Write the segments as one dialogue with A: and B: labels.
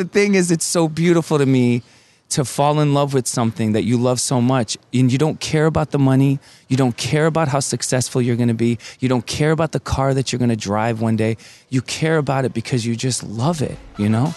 A: the thing is, it's so beautiful to me to fall in love with something that you love so much, and you don't care about the money, you don't care about how successful you're going to be, you don't care about the car that you're going to drive one day. You care about it because you just love it, you know?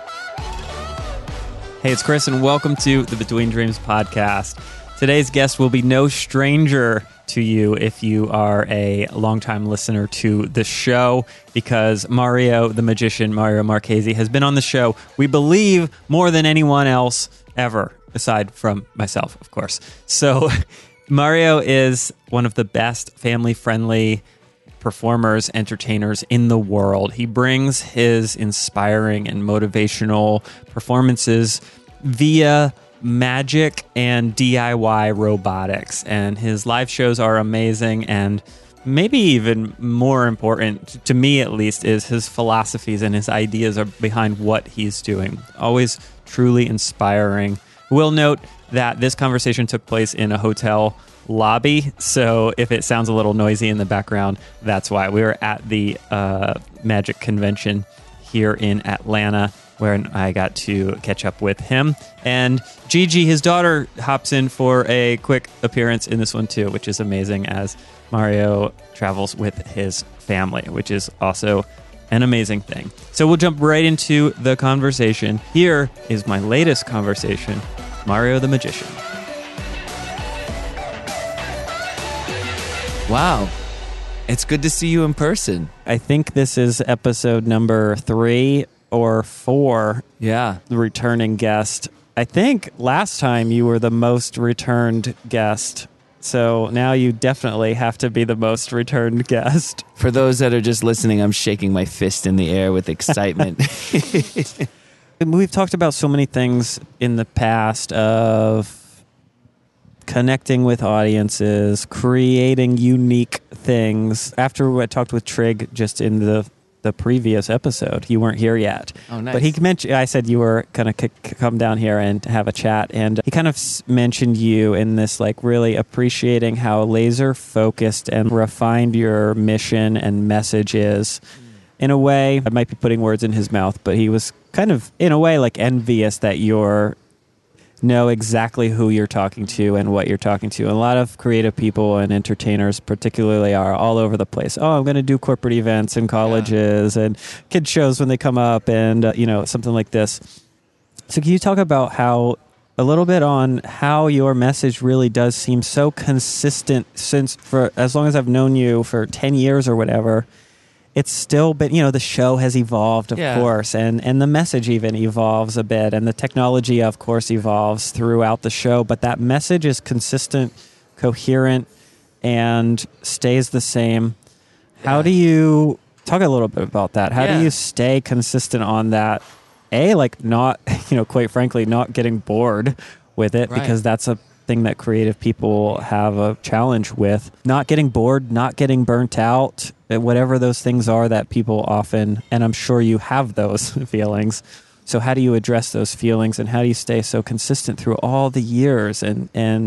B: Hey, it's Chris, and welcome to the Between Dreams podcast. Today's guest will be no stranger to you if you are a longtime listener to the show, because Mario the Magician, Mario Marchese, has been on the show, we believe, more than anyone else ever, aside from myself, of course. So Mario is one of the best family-friendly performers, entertainers in the world. He brings his inspiring and motivational performances via magic and DIY robotics, and his live shows are amazing. And maybe even more important, to me at least, is his philosophies and his ideas are behind what he's doing. Always truly inspiring. We'll note that this conversation took place in a hotel lobby, so if it sounds a little noisy in the background, that's why. We were at the Magic Convention here in Atlanta, where I got to catch up with him. And Gigi, his daughter, hops in for a quick appearance in this one too, which is amazing, as Mario travels with his family, which is also an amazing thing. So we'll jump right into the conversation. Here is my latest conversation, Mario the Magician.
A: Wow. It's good to see you in person.
B: I think this is episode number 3 or 4.
A: Yeah.
B: The returning guest. I think last time you were the most returned guest. So now you definitely have to be the most returned guest.
A: For those that are just listening, I'm shaking my fist in the air with excitement.
B: We've talked about so many things in the past of connecting with audiences, creating unique things. After I talked with Trig just in the previous episode, you weren't here yet.
A: Oh, nice.
B: But he mentioned, I said you were going to come down here and have a chat, and he kind of mentioned you in this, like, really appreciating how laser focused and refined your mission and message is. In a way, I might be putting words in his mouth, but he was kind of, in a way, like, envious that you're know exactly who you're talking to and what you're talking to. And a lot of creative people and entertainers particularly are all over the place. Oh, I'm going to do corporate events in colleges and kid shows when they come up and, something like this. So can you talk about a little bit on how your message really does seem so consistent since, for as long as I've known you, for 10 years or whatever, it's still been, the show has evolved, of course, and the message even evolves a bit, and the technology, of course, evolves throughout the show, but that message is consistent, coherent, and stays the same. Yeah. How do you talk a little bit about that? How do you stay consistent on that? Not, quite frankly, not getting bored with it, because that's a thing that creative people have a challenge with. Not getting bored, not getting burnt out, whatever those things are that people often, and I'm sure you have those feelings. So how do you address those feelings, and how do you stay so consistent through all the years and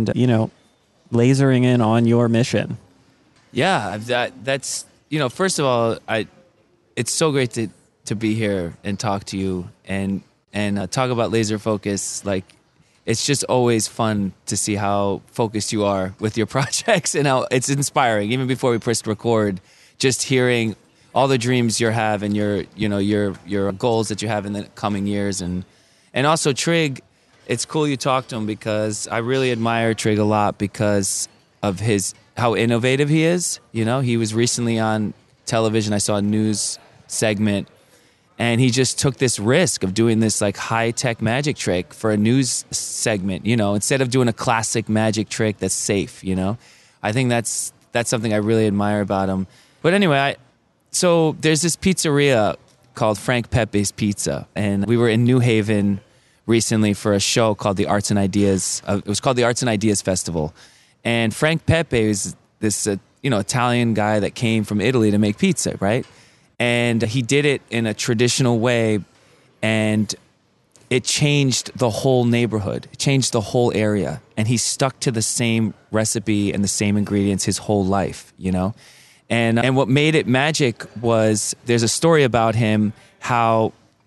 B: lasering in on your mission?
A: Yeah, that's, first of all, it's so great to be here and talk to you and talk about laser focus. Like, it's just always fun to see how focused you are with your projects, and how it's inspiring. Even before we pressed record, just hearing all the dreams you have and your goals that you have in the coming years, and also Trig. It's cool you talked to him, because I really admire Trig a lot because of how innovative he is. He was recently on television. I saw a news segment, and he just took this risk of doing this, like, high-tech magic trick for a news segment, instead of doing a classic magic trick that's safe, I think that's something I really admire about him. But anyway, so there's this pizzeria called Frank Pepe's Pizza, and we were in New Haven recently for a show called the Arts and Ideas. It was called the Arts and Ideas Festival. And Frank Pepe is this, Italian guy that came from Italy to make pizza, right? And he did it in a traditional way, and it changed the whole neighborhood. It changed the whole area. And he stuck to the same recipe and the same ingredients his whole life, And what made it magic was, there's a story about him, how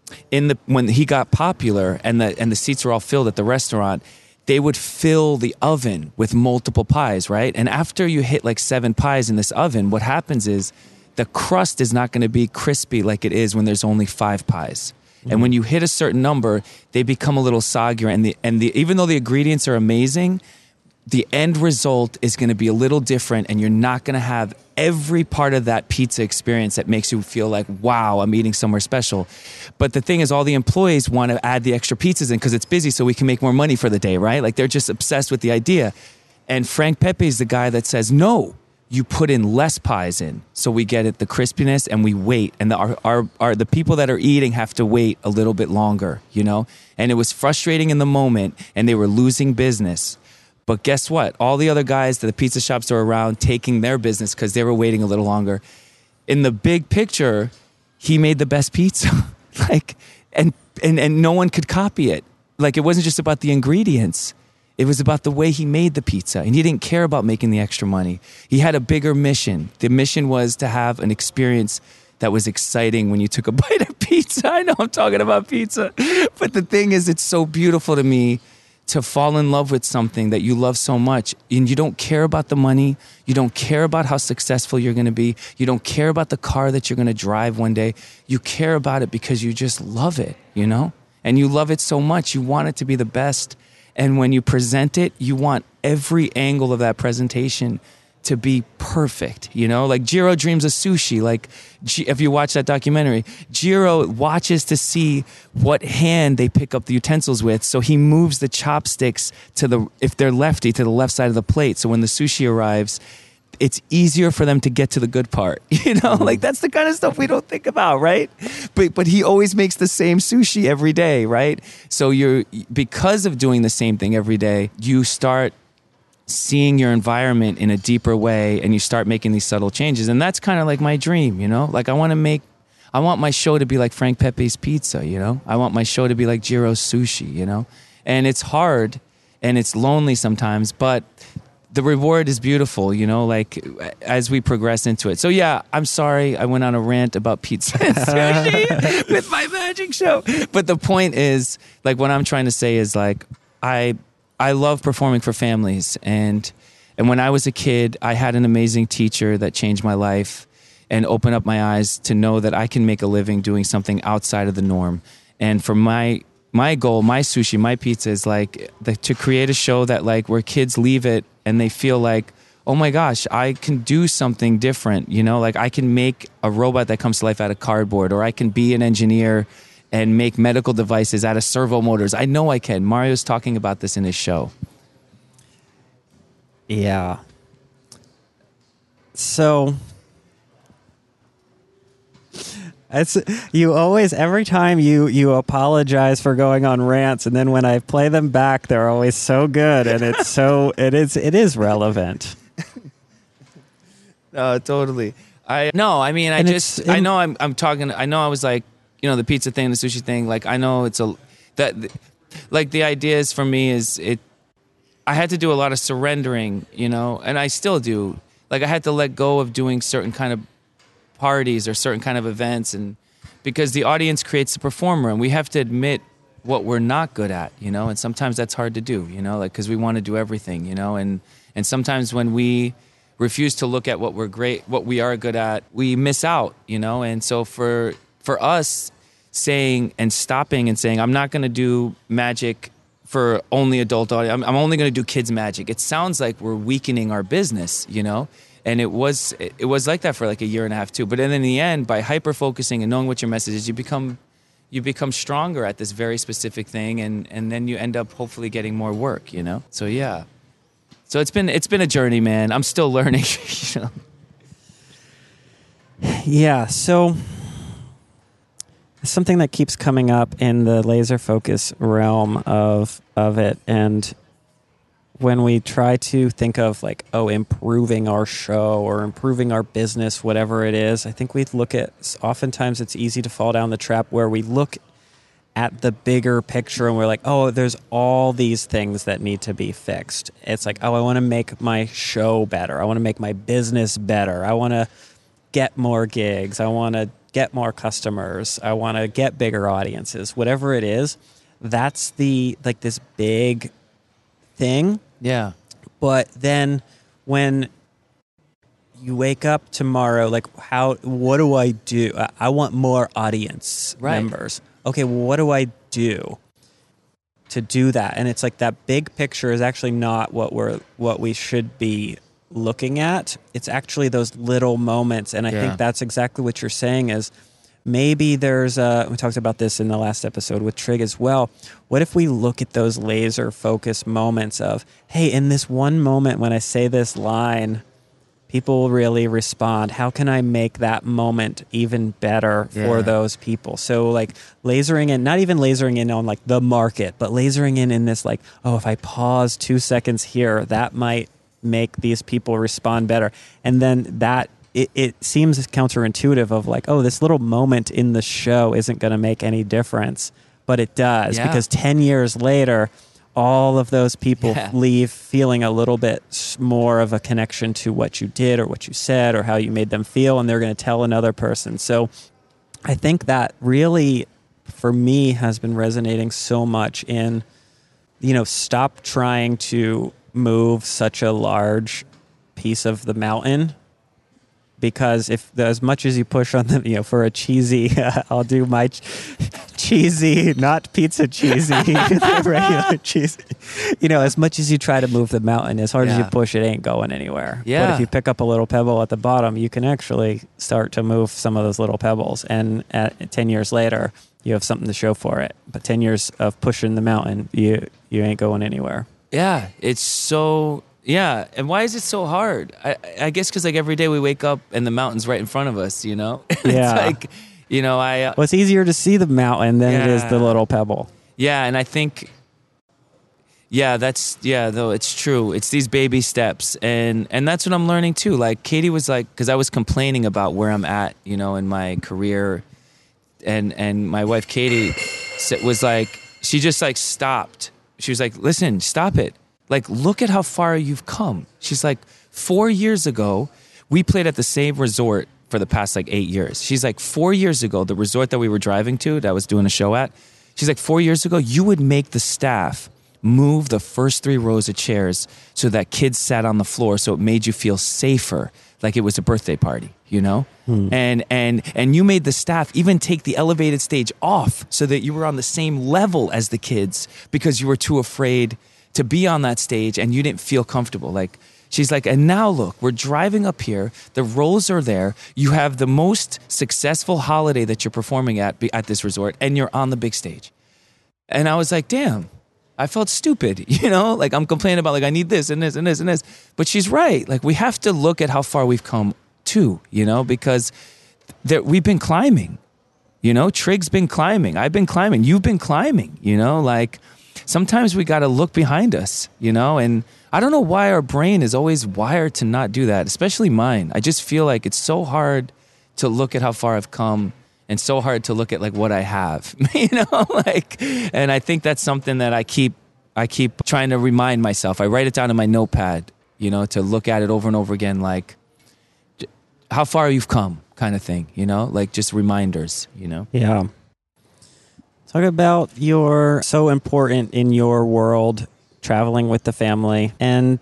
A: when he got popular and the seats were all filled at the restaurant, they would fill the oven with multiple pies, right? And after you hit like 7 pies in this oven, what happens is the crust is not going to be crispy like it is when there's only 5 pies. And when you hit a certain number, they become a little soggier. And even though the ingredients are amazing, the end result is going to be a little different, and you're not going to have every part of that pizza experience that makes you feel like, wow, I'm eating somewhere special. But the thing is, all the employees want to add the extra pizzas in because it's busy so we can make more money for the day, right? Like they're just obsessed with the idea. And Frank Pepe is the guy that says, no, you put in less pies in so we get it the crispiness, and we wait. And the people that are eating have to wait a little bit longer, you know? And it was frustrating in the moment, and they were losing business. But guess what? All the other guys, the pizza shops are around taking their business because they were waiting a little longer. In the big picture, he made the best pizza. and no one could copy it. Like, it wasn't just about the ingredients. It was about the way he made the pizza. And he didn't care about making the extra money. He had a bigger mission. The mission was to have an experience that was exciting when you took a bite of pizza. I know I'm talking about pizza. But the thing is, it's so beautiful to me to fall in love with something that you love so much, and you don't care about the money, you don't care about how successful you're going to be, you don't care about the car that you're going to drive one day, you care about it because you just love it, you know? And you love it so much, you want it to be the best, and when you present it, you want every angle of that presentation to be perfect, you know? Like Jiro dreams of sushi. Like, if you watch that documentary, Jiro watches to see what hand they pick up the utensils with, so he moves the chopsticks if they're lefty, to the left side of the plate, so when the sushi arrives, it's easier for them to get to the good part, you know? Like, that's the kind of stuff we don't think about, right? But he always makes the same sushi every day, right? So because of doing the same thing every day, you start seeing your environment in a deeper way, and you start making these subtle changes. And that's kind of like my dream, you know? Like, I want my show to be like Frank Pepe's Pizza, you know? I want my show to be like Jiro's Sushi, you know? And it's hard and it's lonely sometimes, but the reward is beautiful, you know, like as we progress into it. So yeah, I'm sorry I went on a rant about pizza and sushi with my magic show. But the point is, like, what I'm trying to say is, like, I love performing for families, and when I was a kid, I had an amazing teacher that changed my life and opened up my eyes to know that I can make a living doing something outside of the norm. And for my goal, my sushi, my pizza is like to create a show that, like, where kids leave it and they feel like, oh my gosh, I can do something different, you know? Like, I can make a robot that comes to life out of cardboard, or I can be an engineer and make medical devices out of servo motors. I know I can. Mario's talking about this in his show.
B: Yeah. So you always, every time you apologize for going on rants, and then when I play them back, they're always so good, and it is relevant.
A: No, totally. I know I'm talking. I know I was like, you know, the pizza thing, the sushi thing. Like, I know the idea is, for me, I had to do a lot of surrendering, you know, and I still do. Like, I had to let go of doing certain kind of parties or certain kind of events, and because the audience creates the performer, and we have to admit what we're not good at, you know, and sometimes that's hard to do, you know, like, because we want to do everything, you know, and sometimes when we refuse to look at what we are good at, we miss out, you know. And so for us, saying and stopping and saying, I'm not going to do magic for only adult audience, I'm only going to do kids magic, it sounds like we're weakening our business, you know. And it was like that for like a year and a half too. But then in the end, by hyper focusing and knowing what your message is, you become stronger at this very specific thing, and then you end up hopefully getting more work, you know. So yeah, so it's been a journey, man. I'm still learning. You know?
B: Yeah. So something that keeps coming up in the laser focus realm of it, and when we try to think of, like, improving our show or improving our business, whatever it is, I think we look at, oftentimes it's easy to fall down the trap where we look at the bigger picture and we're like, oh, there's all these things that need to be fixed. It's like, oh, I want to make my show better. I want to make my business better. I want to get more gigs. I want to get more customers. I want to get bigger audiences. Whatever it is, that's this big thing.
A: Yeah.
B: But then when you wake up tomorrow, like, what do I do? I want more audience members. Okay, well, what do I do to do that? And it's like that big picture is actually not what we should be looking at. It's actually those little moments. And I think that's exactly what you're saying is maybe we talked about this in the last episode with Trig as well. What if we look at those laser focused moments of, hey, in this one moment when I say this line, people really respond. How can I make that moment even better for those people? So like lasering in, not even lasering in on like the market, but lasering in this like, oh, if I pause 2 seconds here, that might make these people respond better. And then that it seems counterintuitive of like, oh, this little moment in the show isn't going to make any difference, but it does because 10 years later, all of those people leave feeling a little bit more of a connection to what you did or what you said or how you made them feel, and they're going to tell another person. So I think that really, for me, has been resonating so much in, stop trying to move such a large piece of the mountain. Because as much as you push on them, for a cheesy, I'll do my cheesy, not pizza cheesy, regular cheesy. As much as you try to move the mountain, as hard as you push, it ain't going anywhere.
A: Yeah.
B: But if you pick up a little pebble at the bottom, you can actually start to move some of those little pebbles. And 10 years later, you have something to show for it. But 10 years of pushing the mountain, you ain't going anywhere.
A: Yeah, it's so... Yeah, and why is it so hard? I guess because like every day we wake up and the mountain's right in front of us,
B: Yeah.
A: It's like,
B: well, it's easier to see the mountain than it is the little pebble.
A: Yeah, and I think, though it's true. It's these baby steps, and that's what I'm learning too. Like Katie was like, because I was complaining about where I'm at, in my career, and my wife Katie was like, she just like stopped. She was like, listen, stop it. Like, look at how far you've come. She's like, 4 years ago, we played at the same resort for the past like 8 years. She's like, 4 years ago, the resort that we were driving to, that I was doing a show at, she's like, 4 years ago, you would make the staff move the first 3 rows of chairs so that kids sat on the floor so it made you feel safer, like it was a birthday party, And you made the staff even take the elevated stage off so that you were on the same level as the kids because you were too afraid to be on that stage and you didn't feel comfortable. Like, she's like, and now look, we're driving up here. The rows are there. You have the most successful holiday that you're performing at this resort, and you're on the big stage. And I was like, damn, I felt stupid, like I'm complaining about like, I need this and this and this and this. But she's right. Like, we have to look at how far we've come too, because we've been climbing, Trig's been climbing. I've been climbing. You've been climbing, like, sometimes we got to look behind us, and I don't know why our brain is always wired to not do that, especially mine. I just feel like it's so hard to look at how far I've come and so hard to look at like what I have, and I think that's something that I keep trying to remind myself. I write it down in my notepad, to look at it over and over again, like how far you've come kind of thing, like just reminders,
B: Yeah. Talk about you're so important in your world, traveling with the family, and,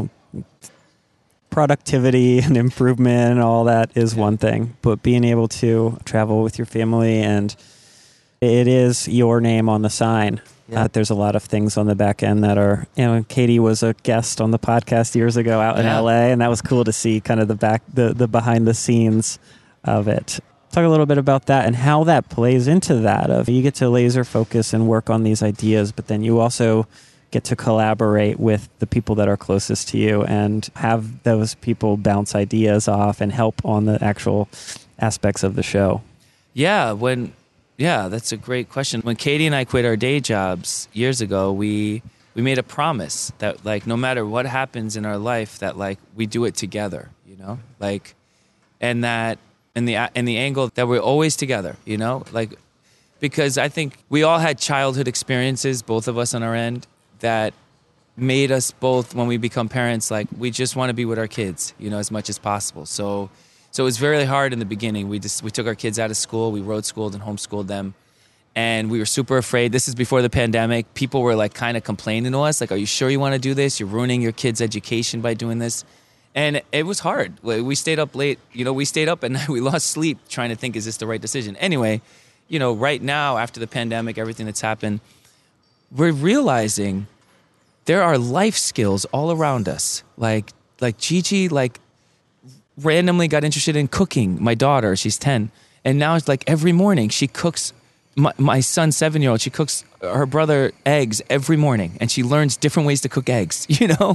B: productivity and improvement and all that is one thing, but being able to travel with your family, and it is your name on the sign. There's a lot of things on the back end that are, Katie was a guest on the podcast years ago out in LA, and that was cool to see kind of the behind the scenes of it. Talk a little bit about that and how that plays into that of you get to laser focus and work on these ideas, but then you also get to collaborate with the people that are closest to you and have those people bounce ideas off and help on the actual aspects of the show.
A: Yeah, that's a great question. When Katie and I quit our day jobs years ago, we made a promise that like no matter what happens in our life, that like we do it together, like, and that. And the angle that we're always together, like, because I think we all had childhood experiences, both of us on our end, that made us both, when we become parents, like we just want to be with our kids, as much as possible. So So it was very hard in the beginning. We took our kids out of school. We road schooled and homeschooled them. And we were super afraid. This is before the pandemic. People were like kind of complaining to us, like, are you sure you want to do this? You're ruining your kids' education by doing this. And it was hard. We stayed up late. We stayed up at night. We lost sleep trying to think, is this the right decision? Anyway, right now, after the pandemic, everything that's happened, we're realizing there are life skills all around us. Like Gigi, randomly got interested in cooking. My daughter, she's 10. And now it's like every morning she cooks. My son, 7-year-old, she cooks her brother eggs every morning, and she learns different ways to cook eggs,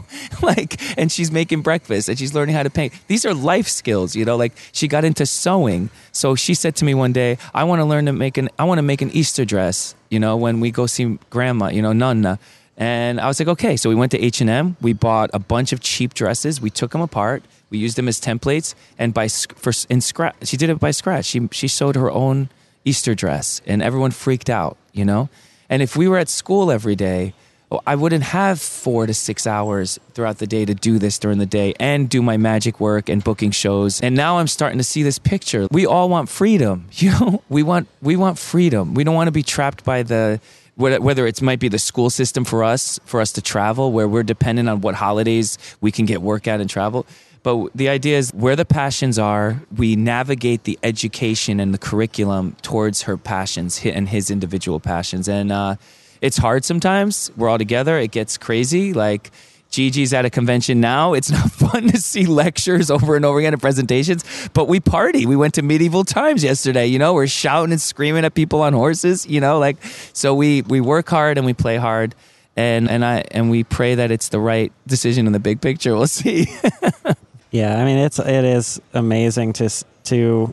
A: and she's making breakfast and she's learning how to paint. These are life skills, like she got into sewing. So she said to me one day, I want to make an Easter dress, when we go see grandma, Nonna. And I was like, okay. So we went to H&M. We bought a bunch of cheap dresses. We took them apart. We used them as templates. And she did it by scratch. She sewed her own Easter dress, and everyone freaked out, And if we were at school every day, I wouldn't have 4 to 6 hours throughout the day to do this during the day and do my magic work and booking shows. And now I'm starting to see this picture. We all want freedom, We want freedom. We don't want to be trapped by whether it might be the school system for us to travel, where we're dependent on what holidays we can get work at and travel. But the idea is where the passions are, we navigate the education and the curriculum towards her passions and his individual passions. And it's hard sometimes. We're all together. It gets crazy. Like Gigi's at a convention now. It's not fun to see lectures over and over again and presentations, but we party. We went to medieval times yesterday. We're shouting and screaming at people on horses, so we work hard and we play hard. And we pray that it's the right decision in the big picture. We'll see.
B: Yeah, I mean, it is amazing to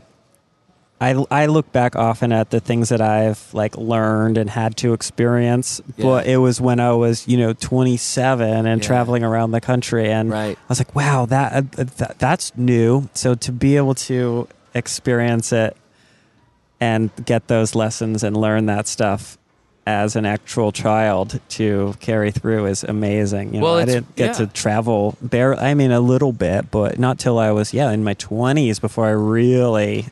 B: I look back often at the things that I've learned and had to experience, but it was when I was 27 and traveling around the country, and I was like, wow, that's new. So to be able to experience it and get those lessons and learn that stuff as an actual child to carry through is amazing. I didn't get to travel a little bit, but not till I was in my 20s before I really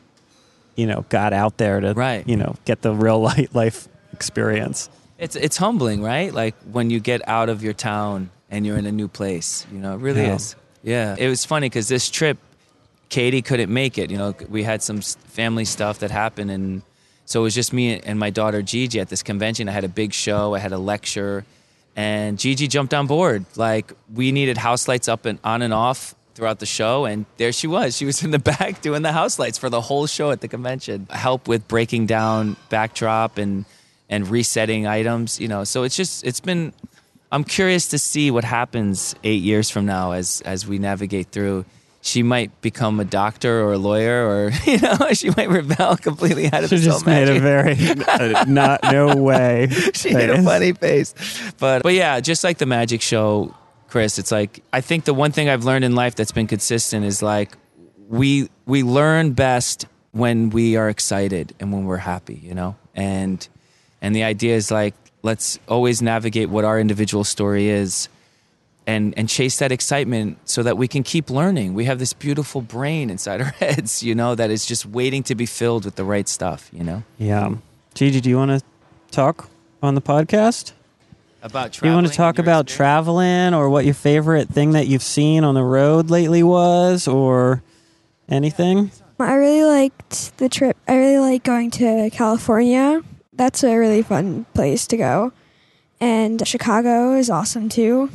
B: got out there to get the real life experience.
A: It's humbling, right? Like when you get out of your town and you're in a new place, it really is. Yeah. It was funny because this trip, Katie couldn't make it. We had some family stuff that happened, and so it was just me and my daughter Gigi at this convention. I had a big show. I had a lecture, and Gigi jumped on board. Like we needed house lights up and on and off throughout the show, and there she was. She was in the back doing the house lights for the whole show at the convention. Help with breaking down backdrop and resetting items. So it's been. I'm curious to see what happens 8 years from now as we navigate through. She might become a doctor or a lawyer, or she might rebel completely out of the
B: She just made a very no way.
A: She made a funny face, but yeah, just like the magic show, Chris. It's like I think the one thing I've learned in life that's been consistent is like we learn best when we are excited and when we're happy, and the idea is like let's always navigate what our individual story is. And chase that excitement so that we can keep learning. We have this beautiful brain inside our heads, that is just waiting to be filled with the right stuff,
B: Yeah. Gigi, do you want to talk on the podcast?
A: About traveling?
B: Do you want to talk about traveling, or what your favorite thing that you've seen on the road lately was, or anything?
C: I really liked the trip. I really like going to California. That's a really fun place to go. And Chicago is awesome too.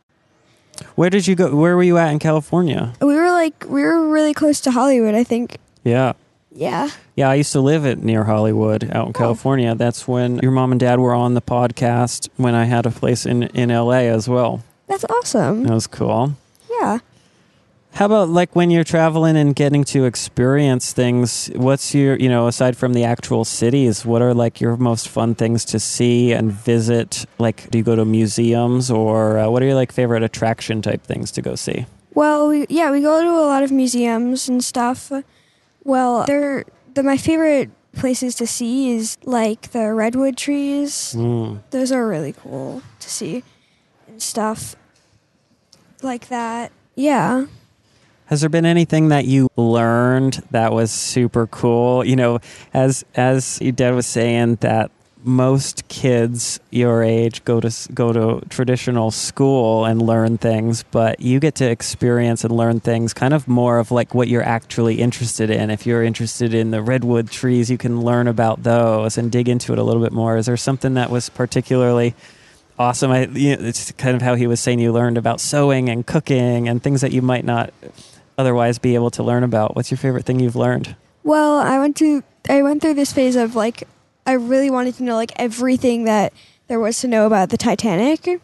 B: Where did you go? Where were you at in California?
C: We were really close to Hollywood, I think.
B: Yeah.
C: Yeah.
B: Yeah, I used to live near Hollywood out in California. That's when your mom and dad were on the podcast when I had a place in LA as well.
C: That's awesome.
B: That was cool.
C: Yeah.
B: How about when you're traveling and getting to experience things, what's your, aside from the actual cities, what are your most fun things to see and visit? Do you go to museums, or what are your favorite attraction type things to go see?
C: Well, we go to a lot of museums and stuff. Well, my favorite places to see is the redwood trees. Those are really cool to see and stuff like that. Yeah.
B: Has there been anything that you learned that was super cool? You know, as your dad was saying, that most kids your age go to traditional school and learn things, but you get to experience and learn things kind of more of like what you're actually interested in. If you're interested in the redwood trees, you can learn about those and dig into it a little bit more. Is there something that was particularly awesome? It's kind of how he was saying you learned about sewing and cooking and things that you might not otherwise be able to learn about. What's your favorite thing you've learned?
C: Well, I went through this phase of like I really wanted to know like everything that there was to know about the Titanic.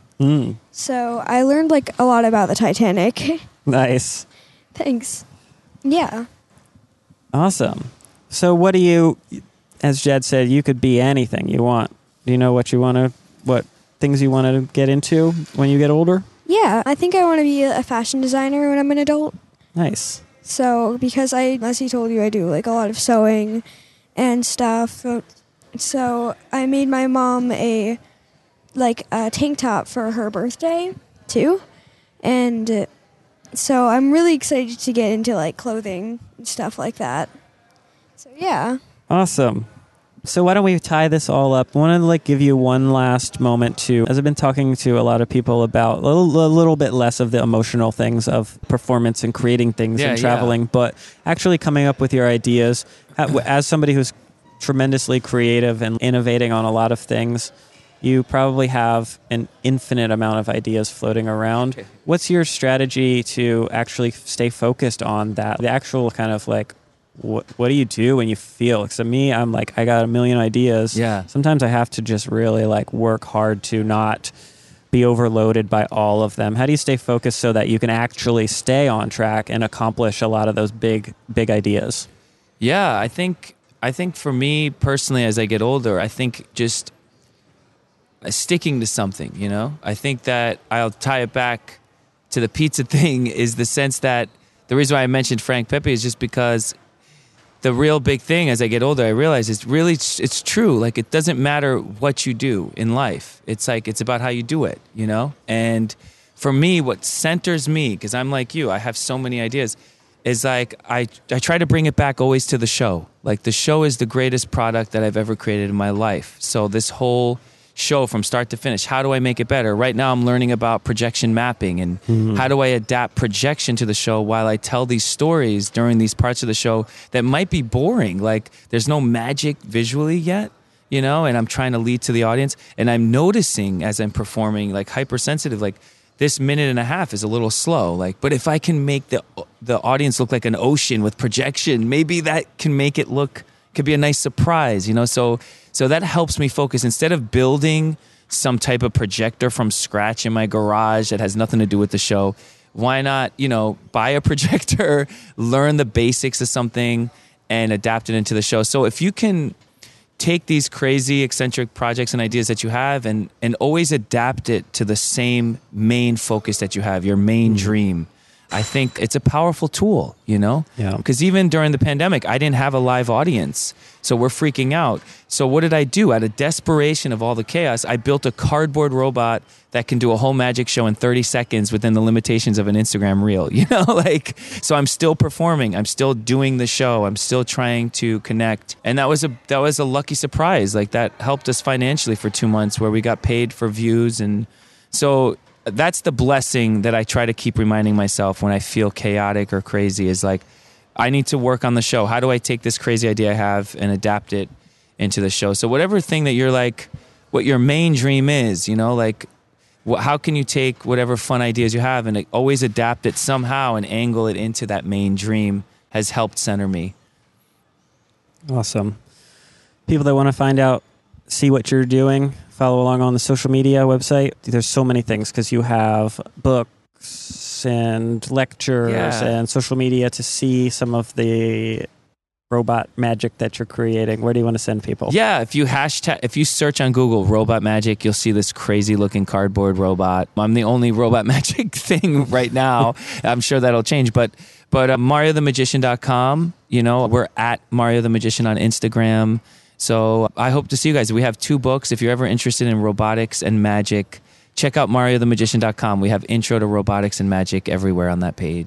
C: So I learned like a lot about the Titanic.
B: Nice.
C: Thanks. Yeah.
B: Awesome. So what do you, as Jed said, you could be anything you want. Do you know what things you want to get into when you get older?
C: Yeah, I think I want to be a fashion designer when I'm an adult.
B: Nice.
C: So because as he told you, I do like a lot of sewing and stuff. So I made my mom a tank top for her birthday too, and so I'm really excited to get into like clothing and stuff like that. So yeah.
B: Awesome. So why don't we tie this all up? I want to give you one last moment to, as I've been talking to a lot of people about a little bit less of the emotional things of performance and creating things and traveling, but actually coming up with your ideas. As somebody who's tremendously creative and innovating on a lot of things, you probably have an infinite amount of ideas floating around. Okay. What's your strategy to actually stay focused on that? The actual kind of like, what do you do when you feel? Because to me, I'm like, I got a million ideas.
A: Yeah.
B: Sometimes I have to just really like work hard to not be overloaded by all of them. How do you stay focused so that you can actually stay on track and accomplish a lot of those big ideas?
A: Yeah, I think for me personally, as I get older, I think just sticking to something, you know? I think that I'll tie it back to the pizza thing is the sense that the reason why I mentioned Frank Pepe is just because the real big thing as I get older, I realize it's true. Like, it doesn't matter what you do in life. It's like, it's about how you do it, you know? And for me, what centers me, because I'm like you, I have so many ideas, is like, I try to bring it back always to the show. Like, the show is the greatest product that I've ever created in my life. So this whole show from start to finish, how do I make it better? Right now I'm learning about projection mapping and how do I adapt projection to the show while I tell these stories during these parts of the show that might be boring. Like, there's no magic visually yet, you know, and I'm trying to lead to the audience, and I'm noticing as I'm performing, like, hypersensitive, like, this minute and a half is a little slow. Like, but if I can make the audience look like an ocean with projection, maybe that can make it look, could be a nice surprise, you know? So that helps me focus. Instead of building some type of projector from scratch in my garage that has nothing to do with the show, why not, you know, buy a projector, learn the basics of something, and adapt it into the show. So if you can take these crazy, eccentric projects and ideas that you have and always adapt it to the same main focus that you have, your main dream, I think it's a powerful tool, you know?
B: Yeah.
A: Because even during the pandemic, I didn't have a live audience. So we're freaking out. So what did I do? Out of desperation of all the chaos, I built a cardboard robot that can do a whole magic show in 30 seconds within the limitations of an Instagram reel, you know? Like, so I'm still performing. I'm still doing the show. I'm still trying to connect. And that was a lucky surprise. Like, that helped us financially for 2 months where we got paid for views. And so that's the blessing that I try to keep reminding myself when I feel chaotic or crazy, is like, I need to work on the show. How do I take this crazy idea I have and adapt it into the show? So whatever thing that you're like, what your main dream is, you know, like, how can you take whatever fun ideas you have and always adapt it somehow and angle it into that main dream has helped center me.
B: Awesome. People that want to find out, see what you're doing, follow along on the social media website. There's so many things because you have books and lectures and social media to see some of the robot magic that you're creating. Where do you want to send people?
A: Yeah, if you search on Google robot magic, you'll see this crazy looking cardboard robot. I'm the only robot magic thing right now. I'm sure that'll change, but MarioTheMagician.com, you know, we're at Mario the Magician on Instagram. So I hope to see you guys. We have 2 books. If you're ever interested in robotics and magic, check out MarioTheMagician.com. We have intro to robotics and magic everywhere on that page.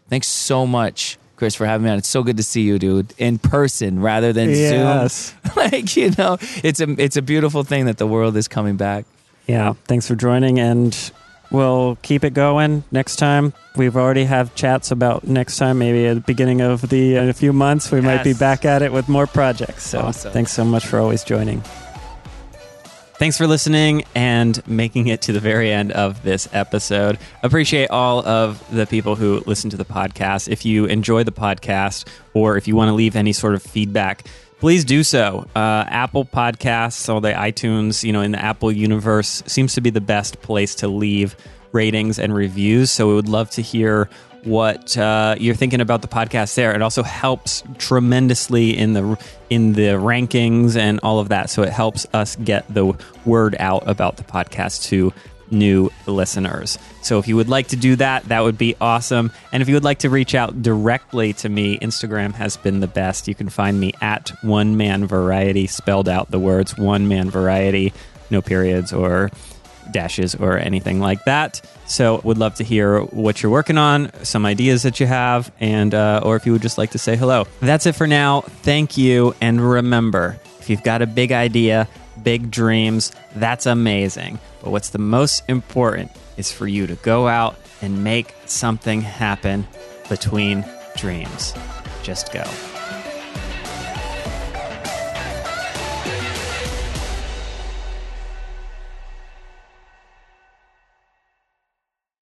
A: Thanks so much, Chris, for having me on. It's so good to see you, dude, in person rather than
B: Yes.
A: Zoom. Like, you know, it's a beautiful thing that the world is coming back.
B: Yeah, thanks for joining, and we'll keep it going next time. We've already have chats about next time, maybe at the beginning of in a few months, we might be back at it with more projects. So
A: Awesome.
B: Thanks so much for always joining. Thanks for listening and making it to the very end of this episode. Appreciate all of the people who listen to the podcast. If you enjoy the podcast or if you want to leave any sort of feedback, please do so. Apple Podcasts or the iTunes, in the Apple universe seems to be the best place to leave ratings and reviews. So we would love to hear what you're thinking about the podcast there. It also helps tremendously in the rankings and all of that. So it helps us get the word out about the podcast to new listeners. So if you would like to do that, that would be awesome. And if you would like to reach out directly to me, Instagram has been the best. You can find me at One Man Variety, spelled out the words One Man Variety, no periods or dashes or anything like that. So would love to hear what you're working on, some ideas that you have, and or if you would just like to say hello. That's it for now. Thank you. And remember, if you've got a big idea, big dreams, that's amazing. But what's the most important is for you to go out and make something happen between dreams. Just go.